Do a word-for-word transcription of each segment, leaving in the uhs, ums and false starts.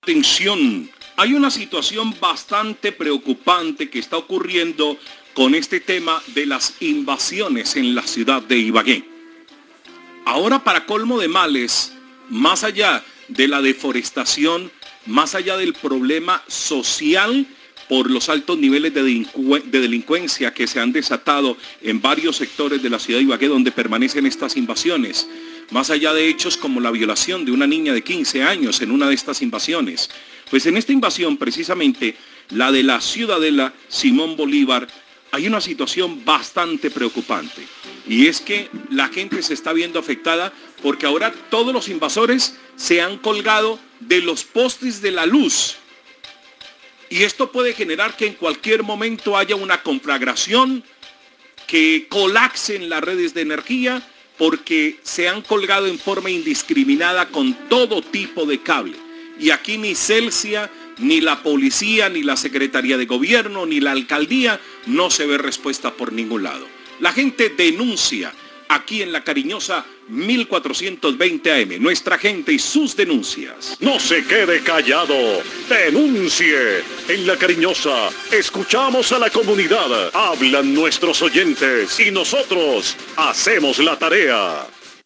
Atención, hay una situación bastante preocupante que está ocurriendo con este tema de las invasiones en la ciudad de Ibagué. Ahora, para colmo de males, más allá de la deforestación, más allá del problema social por los altos niveles de, delincu de delincuencia que se han desatado en varios sectores de la ciudad de Ibagué donde permanecen estas invasiones, más allá de hechos como la violación de una niña de quince años en una de estas invasiones, pues en esta invasión, precisamente la de la Ciudadela Simón Bolívar, hay una situación bastante preocupante. Y es que la gente se está viendo afectada porque ahora todos los invasores se han colgado de los postes de la luz. Y esto puede generar que en cualquier momento haya una conflagración, que colapsen las redes de energía, porque se han colgado en forma indiscriminada con todo tipo de cable. Y aquí ni Celsia, ni la policía, ni la Secretaría de Gobierno, ni la alcaldía, no se ve respuesta por ningún lado. La gente denuncia aquí en La Cariñosa mil cuatrocientos veinte A M, nuestra gente y sus denuncias. No se quede callado, denuncie. En La Cariñosa escuchamos a la comunidad, hablan nuestros oyentes y nosotros hacemos la tarea.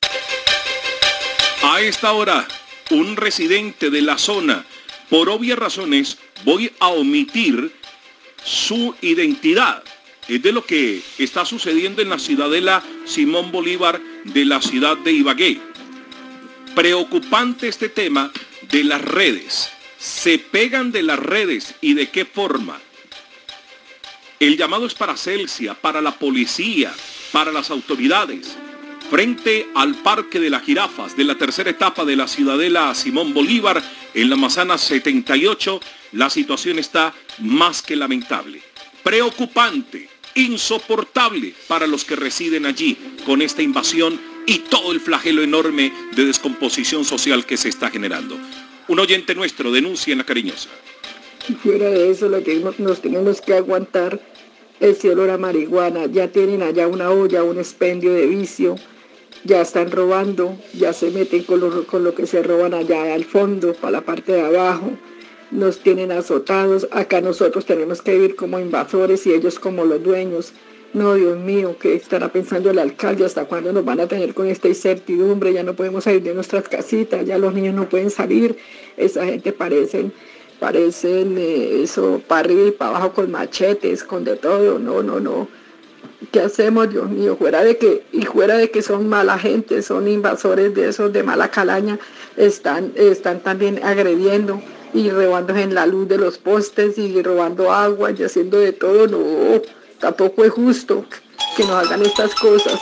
A esta hora, un residente de la zona, por obvias razones, voy a omitir su identidad. Es de lo que está sucediendo en la Ciudadela Simón Bolívar de la ciudad de Ibagué. Preocupante este tema de las redes. Se pegan de las redes y de qué forma. El llamado es para Celsia, para la policía, para las autoridades. Frente al Parque de las Jirafas de la tercera etapa de la Ciudadela Simón Bolívar en la Manzana setenta y ocho, la situación está más que lamentable. Preocupante, insoportable para los que residen allí con esta invasión y todo el flagelo enorme de descomposición social que se está generando. Un oyente nuestro denuncia en La Cariñosa. Y fuera de eso, lo que nos tenemos que aguantar es el olor a marihuana. Ya tienen allá una olla, un expendio de vicio, ya están robando, ya se meten con lo, con lo que se roban allá al fondo, para la parte de abajo. Nos tienen azotados, acá nosotros tenemos que vivir como invasores y ellos como los dueños. No, Dios mío, ¿qué estará pensando el alcalde? ¿Hasta cuándo nos van a tener con esta incertidumbre? Ya no podemos salir de nuestras casitas, ya los niños no pueden salir. Esa gente parecen, parecen eh, eso, para arriba y para abajo con machetes, con de todo. No, no, no. ¿Qué hacemos, Dios mío? Fuera de que, y fuera de que son mala gente, son invasores de esos de mala calaña, están, están también agrediendo y robándose en la luz de los postes y robando agua y haciendo de todo. No, tampoco es justo que nos hagan estas cosas.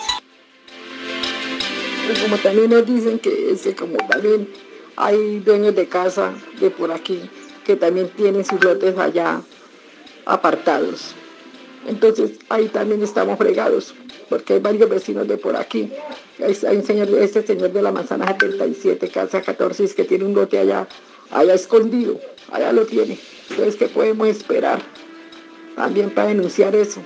Pues como también nos dicen que, es que como también hay dueños de casa de por aquí que también tienen sus lotes allá apartados. Entonces ahí también estamos fregados, porque hay varios vecinos de por aquí. Hay, hay un señor, este señor de la Manzana setenta y siete, casa catorce, que tiene un lote allá, allá escondido, allá lo tiene. Entonces, ¿qué podemos esperar? También para denunciar eso.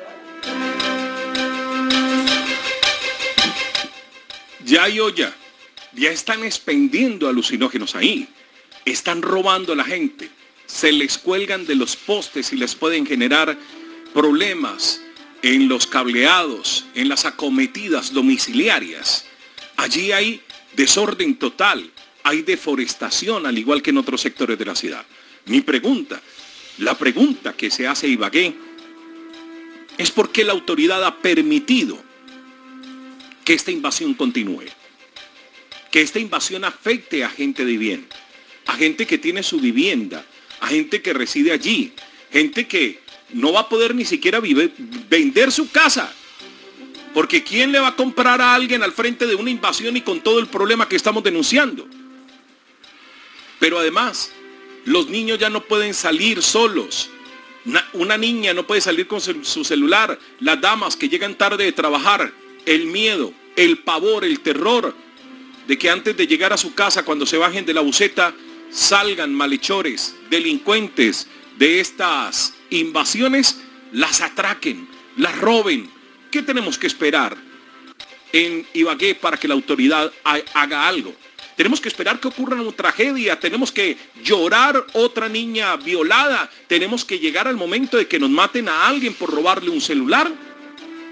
Ya hay olla, ya están expendiendo alucinógenos ahí, están robando a la gente, se les cuelgan de los postes y les pueden generar problemas en los cableados, en las acometidas domiciliarias. Allí hay desorden total, hay deforestación, al igual que en otros sectores de la ciudad. Mi pregunta, la pregunta que se hace Ibagué, es por qué la autoridad ha permitido que esta invasión continúe, que esta invasión afecte a gente de bien, a gente que tiene su vivienda, a gente que reside allí, gente que no va a poder ni siquiera vivir, vender su casa, porque ¿quién le va a comprar a alguien al frente de una invasión y con todo el problema que estamos denunciando? Pero además, los niños ya no pueden salir solos. Una, una niña no puede salir con su celular. Las damas que llegan tarde de trabajar, el miedo, el pavor, el terror de que antes de llegar a su casa, cuando se bajen de la buseta, salgan malhechores, delincuentes de estas invasiones, las atraquen, las roben. ¿Qué tenemos que esperar en Ibagué para que la autoridad haga algo? tenemos que esperar que ocurra una tragedia, tenemos que llorar otra niña violada, tenemos que llegar al momento de que nos maten a alguien por robarle un celular.